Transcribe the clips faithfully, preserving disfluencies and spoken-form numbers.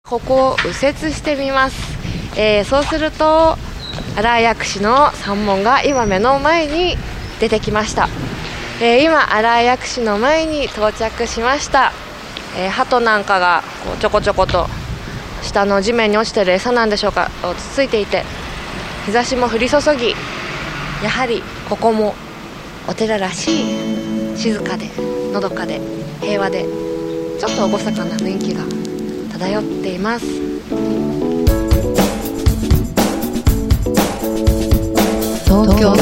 ここを右折してみます。えー、そうすると新井薬師の山門が今目の前に出てきました。えー、今新井薬師の前に到着しました。えー、鳩なんかがこうちょこちょこと下の地面に落ちてる餌なんでしょうか、落ち着いていて、日差しも降り注ぎ、やはりここもお寺らしい静かでのどかで平和でちょっと厳かな雰囲気が漂っています。東京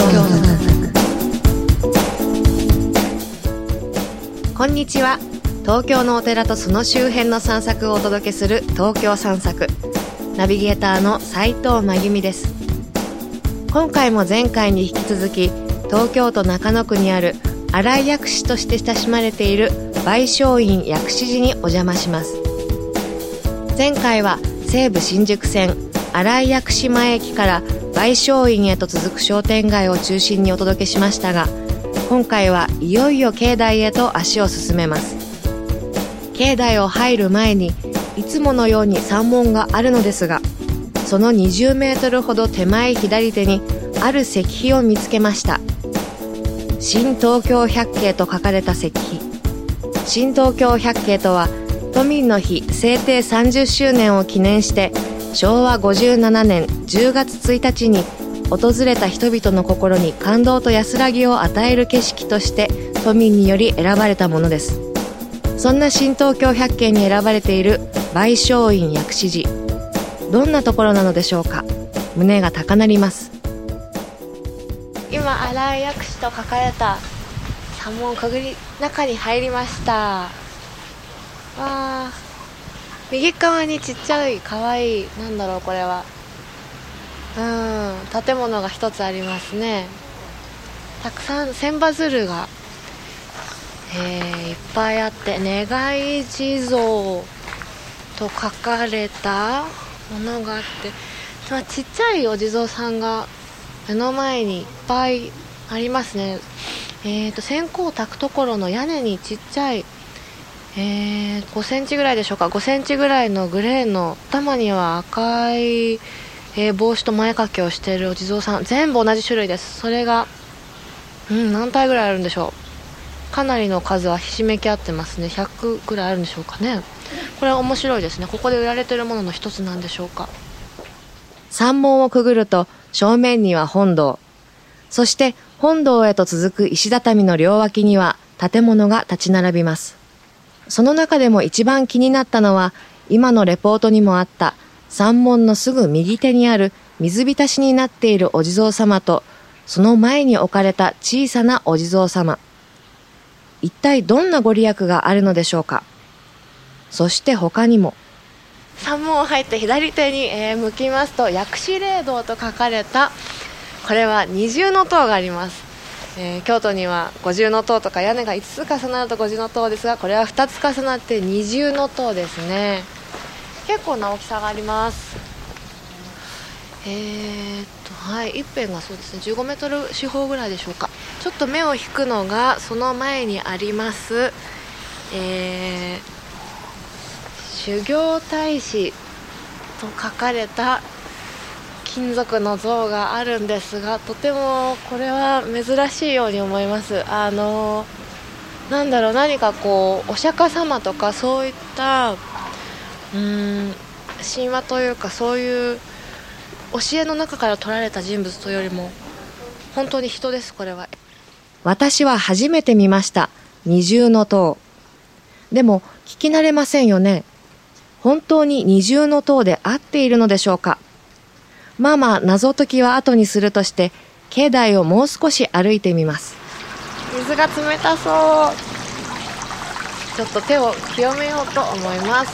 こんにちは。東京のお寺とその周辺の散策をお届けする東京散策、ナビゲーターの斉藤真由美です。今回も前回に引き続き東京都中野区にある新井薬師として親しまれている梅松院薬師寺にお邪魔します。前回は西武新宿線新井薬師前駅から梅松院へと続く商店街を中心にお届けしましたが、今回はいよいよ境内へと足を進めます。境内を入る前にいつものように山門があるのですが、そのにじゅうメートルほど手前左手にある石碑を見つけました。新東京百景と書かれた石碑。新東京百景とは都民の日制定さんじゅっしゅうねんを記念してしょうわごじゅうななねんじゅうがつついたちに訪れた人々の心に感動と安らぎを与える景色として都民により選ばれたものです。そんな新東京百景に選ばれている梅松院薬師寺、どんなところなのでしょうか。胸が高鳴ります。今新井薬師と書かれた山門くぐり中に入りました。わー、右側にちっちゃいかわいい、なんだろうこれは、うーん建物が一つありますね。たくさん千羽鶴が、えー、いっぱいあって、願い地蔵と書かれたものがあって、まあ、ちっちゃいお地蔵さんが目の前にいっぱいありますね。えーと線香を焚くところの屋根にちっちゃい、えー、ごセンチぐらいでしょうか、ごセンチぐらいのグレーの頭には赤い、えー、帽子と前掛けをしているお地蔵さん、全部同じ種類です。それが、うん、何体ぐらいあるんでしょう。かなりの数はひしめき合ってますね。ひゃくぐらいあるんでしょうかね。これは面白いですね。ここで売られているものの一つなんでしょうか。山門をくぐると正面には本堂、そして本堂へと続く石畳の両脇には建物が立ち並びます。その中でも一番気になったのは、今のレポートにもあった山門のすぐ右手にある水浸しになっているお地蔵様と、その前に置かれた小さなお地蔵様。一体どんなご利益があるのでしょうか。そして他にも、山門を入って左手に、えー、向きますと、薬師霊堂と書かれた、これは二重の塔があります。えー、京都には五重の塔とか屋根がいつつ重なると五重の塔ですが、これはふたつ重なって二重の塔ですね。結構な大きさがあります。えー、っとはい一辺がそうですねじゅうごメートル四方ぐらいでしょうか。ちょっと目を引くのがその前にあります、えー修行大師と書かれた金属の像があるんですが、とてもこれは珍しいように思います。あのなんだろう、何かこうお釈迦様とかそういったうーん神話というか、そういう教えの中から取られた人物というよりも本当に人です。これは私は初めて見ました、二重の塔。でも聞き慣れませんよね。本当に二重の塔で合っているのでしょうか。まあまあ謎解きは後にするとして、境内をもう少し歩いてみます。水が冷たそう。ちょっと手を清めようと思います。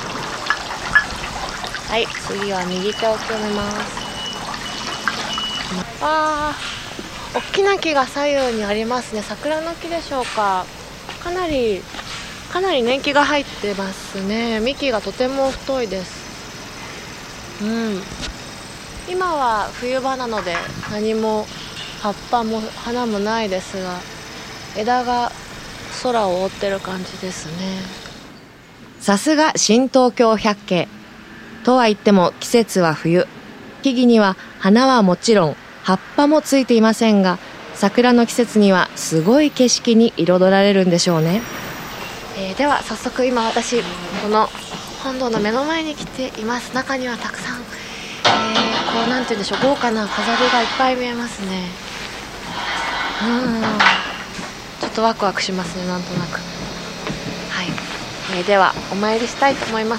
はい、次は右手を清めます。わー、大きな木が左右にありますね。桜の木でしょうか。かなりかなり年季が入ってますね。幹がとても太いです。うん、今は冬場なので何も葉っぱも花もないですが、枝が空を覆ってる感じですね。さすが新東京百景。 とは言っても季節は冬。木々には花はもちろん葉っぱもついていませんが、桜の季節にはすごい景色に彩られるんでしょうね。えー、では早速今私この本堂の目の前に来ています。中にはたくさん、えー、こうなんて言うんでしょう、豪華な飾りがいっぱい見えますね。うんちょっとワクワクしますね、なんとなく。はい、えー、ではお参りしたいと思います。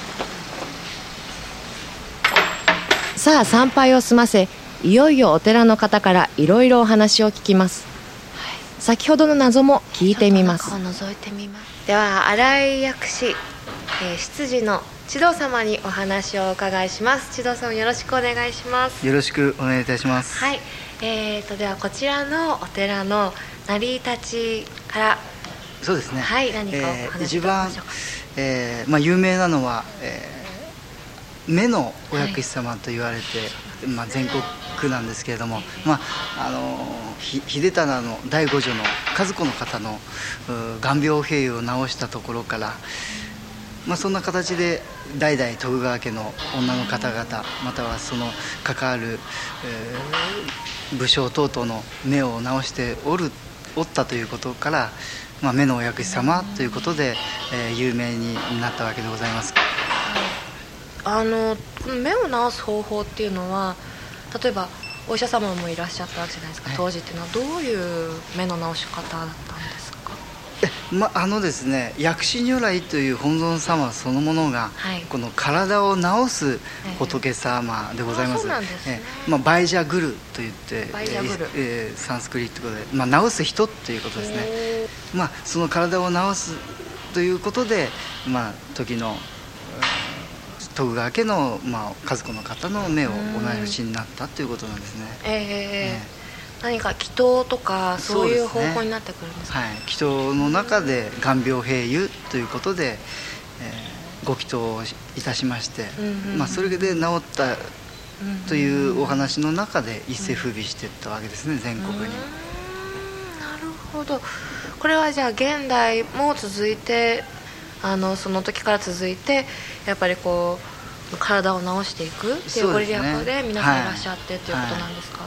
さあ参拝を済ませ、いよいよお寺の方からいろいろお話を聞きます。はい、先ほどの謎も聞いてみます。覗いてみます。では新井薬師、えー、執事の千堂様にお話をお伺いします。千堂様よろしくお願いします。 よろしくお願いいたします。 はい、えー、とではこちらのお寺の成り立ちからそうですね、 はい、何かお話しいただきましょうか。一番、 えーまあ、有名なのは、えー目のお薬師様と言われて、はいまあ、全国なんですけれども、まあ、あの秀忠のだいご女の和子の方の眼病併用を治したところから、まあ、そんな形で代々徳川家の女の方々またはその関わる、えー、武将等々の目を治しておるおったということから、まあ、目のお薬師様ということで、えー、有名になったわけでございます。 あの目を治す方法っていうのは、例えばお医者様もいらっしゃったわけじゃないですか、当時っていうのはどういう目の治し方だったんですか。 え、ま、あのですね、薬師如来という本尊様そのものが、はい、この体を治す仏様でございます。バイジャグルといってバイジャグル、えー、サンスクリット語で、まあ、治す人っていうことですね。まあ、その体を治すということで、まあ、時の徳川家の、まあ、和子の方の目をお治しになったということなんですね。えーえー、何か祈祷とかそういう方法になってくるんですか。 はい、祈祷の中で眼病併誘ということで、えー、ご祈祷をいたしまして、うんうんうんまあ、それで治ったというお話の中で一世風靡していったわけですね、全国に。なるほど。これはじゃあ現代も続いて、あのその時から続いてやっぱりこう体を治していくっていうご利益で皆さんいらっしゃってっていうことなんですか。はい、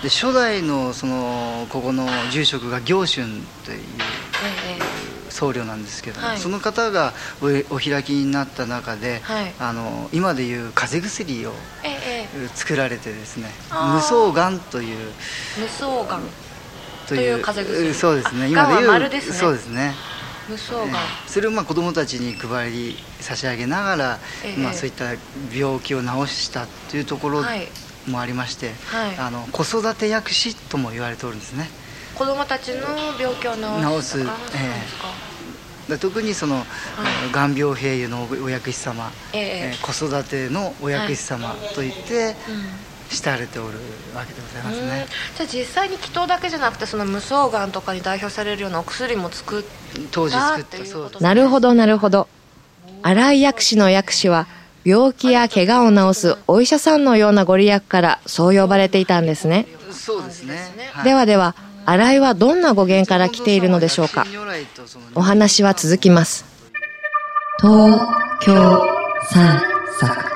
で初代のそのここの住職が行春という僧侶なんですけども、はい、その方が お, お開きになった中で、はい、あの今でいう風邪薬を作られてですね、無双丸という無双丸という風邪薬、 そうですね、今でいう丸ですね。 そうですね、 無双丸、 それをまあ子どもたちに配り差し上げながら、ええまあ、そういった病気を治したというところもありまして、はい、あの子育て薬師とも言われておるんですね。 子どもたちの病気を治す、治す、 えー、特にその、はい、眼病併誘のお薬師様、えええー、子育てのお薬師様といって、はいうん慕われておるわけでございますね。 じゃあ実際に祈祷だけじゃなくて、その無双丸とかに代表されるようなお薬も作った当時作ったそうです。なるほどなるほど。新井薬師の薬師は病気や怪我を治すお医者さんのようなご利益からそう呼ばれていたんですね。 そうですね、 はい、ではでは新井はどんな語源から来ているのでしょうか。お話は続きます。東京散策。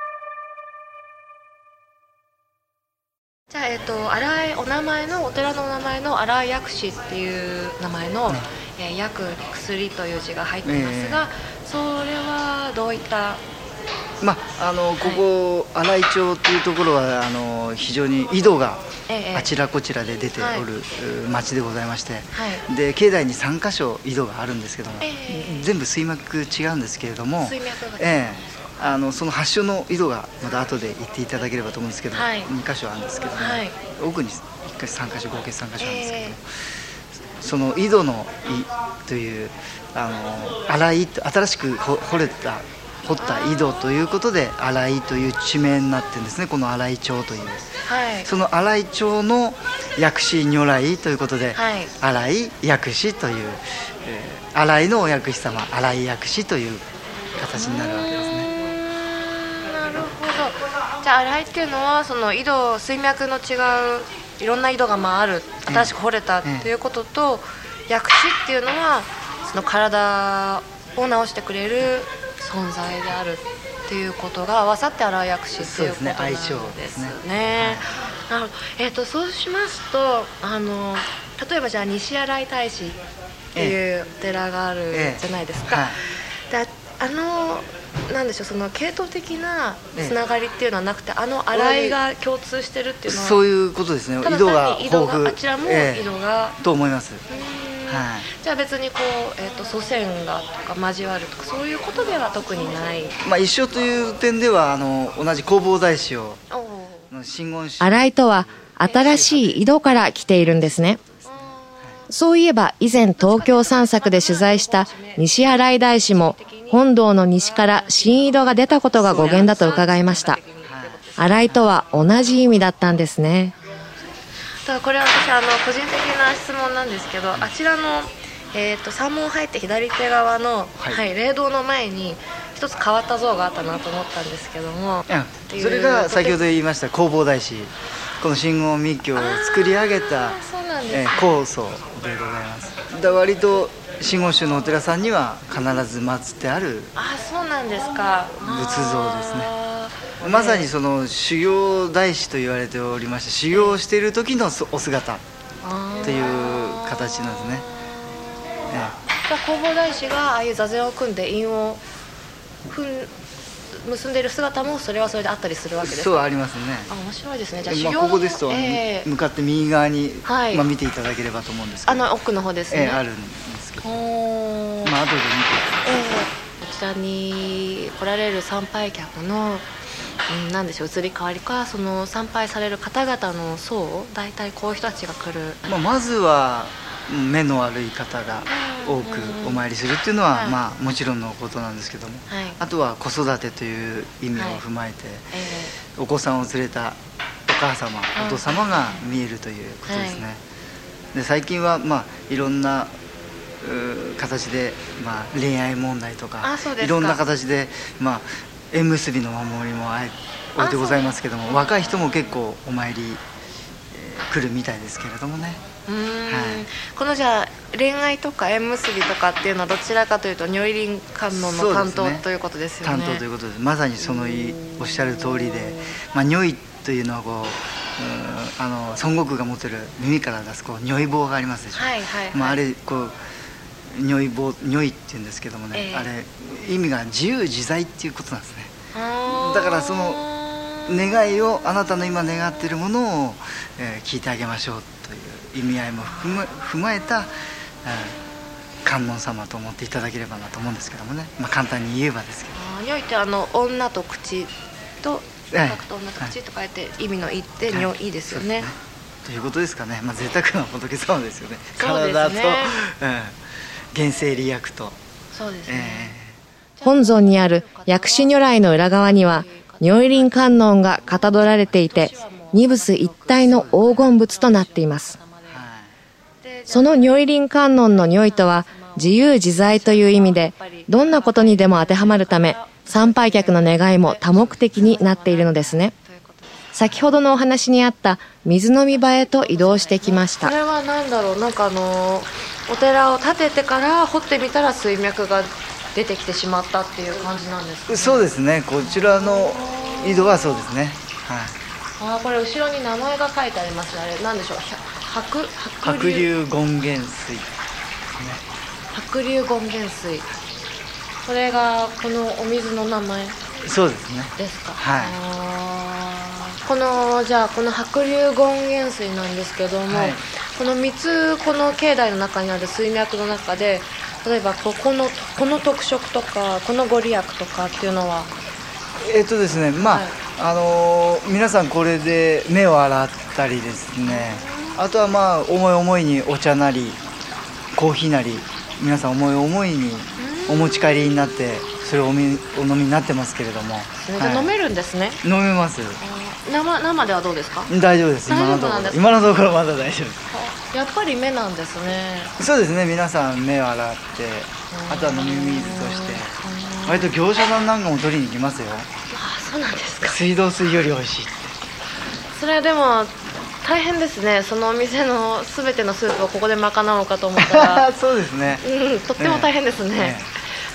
じゃあ、えっと、新井お名前のお寺のお名前の新井薬師っていう名前の、ねえー、薬薬という字が入っていますが、えー、それはどういったまあ、あのここ、はい、新井町というところはあの非常に井戸があちらこちらで出ておる町でございまして、はい、で境内にさんか所井戸があるんですけども、えー、全部水脈違うんですけれども、 水脈が違うんですか、 えーあのその発祥の井戸がまた後で行っていただければと思うんですけど、はい、にか所あるんですけども、はい、奥にいっか所さんか所合計さんか所あるんですけど、えー、その井戸の井というあの新井新しく掘れた掘った井戸ということで新井という地名になってるんですね、この新井町という、はい、その新井町の薬師如来ということで、はい、新井薬師という、えー、新井のお薬師様新井薬師という形になるわけですね。 じゃあ新井っていうのはその井戸水脈の違ういろんな井戸がまあある新しく掘れたっていうことと、ええ、薬師っていうのはその体を治してくれる存在であるっっていうことが合わさって新井薬師っていうことなんですね。 そうですね、相性ですね。 なるほど。えーと、そうしますとあの例えばじゃあ西新井大師っていうお寺があるじゃないですか、ええはい、であのなんでしょう、その系統的なつながりっていうのはなくて、ええ、あの新井が共通してるっていうのはそういうことですね。井戸が豊富、 あちらも井戸が、 ええ、と思います。 はい、じゃあ別にこう、えーと、祖先がとか交わるとかそういうことでは特にない、 まあ、一緒という点ではあの同じ弘法大師を真言宗新井とは新しい井戸から来ているんですね。そういえば以前東京散策で取材した西新井大師も本堂の西から新井戸が出たことが語源だと伺いました。新井とは同じ意味だったんですね。これは私あの個人的な質問なんですけど、あちらの、えー、と山門入って左手側の、はいはい、霊堂の前に一つ変わった像があったなと思ったんですけども、 うん、それが先ほど言いました弘法大師、この真言密教を作り上げたえー、高祖でございます。だ割と真言宗のお寺さんには必ず祀ってあるあそうなんですか仏像ですね。まさにその修行大師と言われておりまして、修行をしている時のお姿という形なんですね。 じゃあ弘法大師がああいう座禅を組んで印を踏ん結んでいる姿もそれはそれであったりするわけですか。 そうありますね。 あ面白いですね。じゃあ修行の、まあ、ここですと、えー、向かって右側に、はいまあ、見ていただければと思うんですけど、 あの奥の方ですね、 えー、あるんですけど、まあ後で見ていただきます、 えー、こちらに来られる参拝客の、うん、なんでしょう移り変わりか、その参拝される方々の層、大体こういう人たちが来る、 まあ、まずは目の悪い方が多くお参りするっていうのは、はいまあ、もちろんのことなんですけども、はい、あとは子育てという意味を踏まえて、はいえー、お子さんを連れたお母様、お父様が見えるということですね、はい、で最近は、まあ、いろんな形で、まあ、恋愛問題とかいろんな形で、まあ、縁結びの守りもあえ置いてございますけども、若い人も結構お参り、えー、来るみたいですけれどもね。 うーん、はい、このじゃあ恋愛とか縁結びとかっていうのはどちらかというと如意輪観音の担当、ね、ということですよね。 担当ということです。まさにそのおっしゃる通りで、まあ、如意というのはこう、うんあの孫悟空が持ってる耳から出すこう如意棒がありますでしょ、はいはいはい、まあ、あれこう如意棒如意っていうんですけどもね、えー、あれ意味が自由自在っていうことなんですね。だからその願いをあなたの今願っているものを、えー、聞いてあげましょうという意味合いも踏ま、踏まえた、うん、観音様と思っていただければなと思うんですけどもね、まあ、簡単に言えばですけど、 如意ってあの女と口と女と口と書いて意味のいいって如意ですよね、はいはい、 ということですかね。まあ、贅沢な仏様ですよね。体と、うん、現世利益とそうですね、えー、本尊にある薬師如来の裏側には如意輪観音がかたどられていて、二仏一体の黄金仏となっています。その如意輪観音の如意とは自由自在という意味で、どんなことにでも当てはまるため、参拝客の願いも多目的になっているのですね。先ほどのお話にあった水飲み場へと移動してきました。これは何だろう、なんかあのお寺を建ててから掘ってみたら水脈が出てきてしまったっていう感じなんですかね。 そうですね、こちらの井戸はそうですね、 はい、あこれ後ろに名前が書いてありますね。あれ何でしょう、白白龍権現水、ね、 白龍権現水、これがこのお水の名前。 そうですね。 ですか。 はい。 あこのじゃあこの白龍権現水なんですけども、はい、このみっつこの境内の中にある水脈の中で、例えばここのこの特色とかこのご利益とかっていうのは。 えっとですね、まあ、はい、あのー、皆さんこれで目を洗ったりですね、あとはまあ思い思いにお茶なりコーヒーなり皆さん思い思いにお持ち帰りになってそれを お, みお飲みになってますけれども、 それで飲めるんですね。 飲めます。 生, 生ではどうですか。 大丈夫です。今のところ今のところまだ大丈夫です。 やっぱり目なんですね。 そうですね、皆さん目を洗って、あとは飲み水として割と業者さんなんかも取りに行きますよ。 あ、そうなんですか。 水道水より美味しいって。 それはでも大変ですね。そのお店の全てのスープをここで賄おうかと思ったらそうですね、 うん、とっても大変ですね、えええ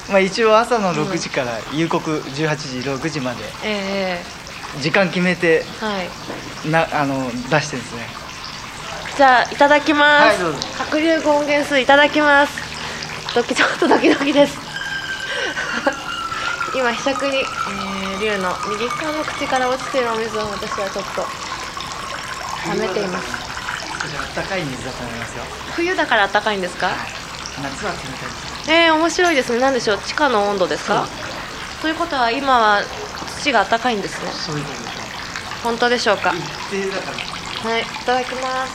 まあ、一応朝のろくじから夕刻じゅうはちじろくじまで時間決めて、 えーはい、 なあの出してるんですね。 じゃあいただきます、 はい、どうぞ。 白龍権現水いただきます。ドキちょっとドキドキです今ひしゃくに、えー、龍の右側の口から落ちているお水を私はちょっと溜めています。 暖かい水だと思いますよ。 冬だから暖かいんですか？ はい、夏は冷たいです。 えー、面白いですね。何でしょう、地下の温度ですか？ということは今は土が暖かいんですね。 そういうことです。 本当でしょうか？ 一定だから。 はい、いただきます。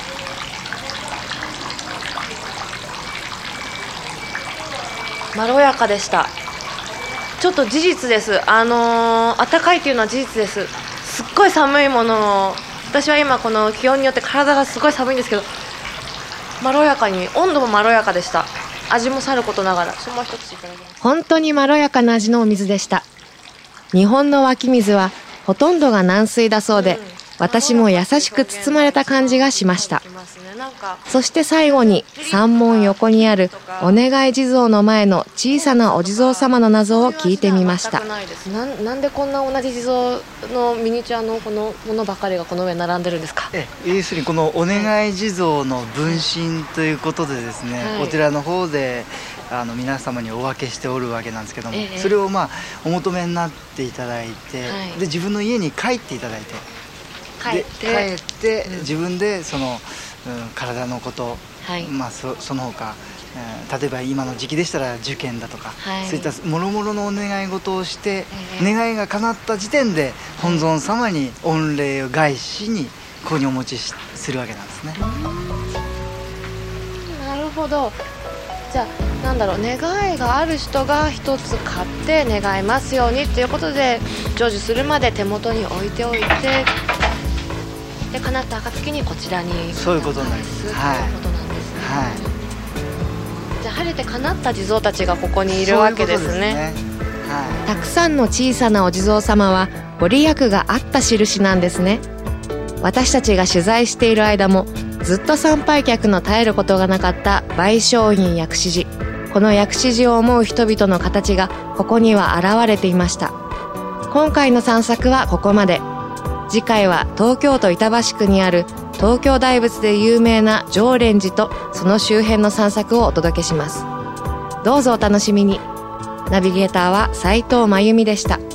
まろやかでした。ちょっと事実です。あのー、暖かいというのは事実です。すっごい寒いものを、私は今この気温によって体がすごい寒いんですけど、まろやかに、温度もまろやかでした。味もさることながら、その一ついただきます。本当にまろやかな味のお水でした。日本の湧き水はほとんどが軟水だそうで、うん、私も優しく包まれた感じがしました。そして最後に山門横にあるお願い地蔵の前の小さなお地蔵様の謎を聞いてみました。な, なんでこんな同じ地蔵のミニチュアのこのものばかりがこの上に並んでるんですか？ え要するにこのお願い地蔵の分身ということでですね、はい、お寺の方であの皆様にお分けしておるわけなんですけども、ええ、それをまあお求めになっていただいて、はい、で自分の家に帰っていただいて帰って、 帰って自分でその、うん、体のこと、はい、まあ、そ, その他、えー、例えば今の時期でしたら受験だとか、はい、そういったもろもろのお願い事をして、えー、願いが叶った時点で本尊様に御礼を返しにここにお持ちしするわけなんですね。 なるほど。じゃあなんだろう、願いがある人が一つ買って願いますようにということで成就するまで手元に置いておいて、で叶った暁にこちらにそういうことになります。 はい、そういうことなんですね。 はい、 じゃあ晴れて叶った地蔵たちがここにいるわけですね。そういうことですね。はい、たくさんの小さなお地蔵様はご利益があった印なんですね。私たちが取材している間もずっと参拝客の絶えることがなかった梅松院薬師寺。この薬師寺を思う人々の形がここには現れていました。今回の散策はここまで。次回は東京都板橋区にある東京大仏で有名な常蓮寺とその周辺の散策をお届けします。どうぞお楽しみに。ナビゲーターは斉藤真由美でした。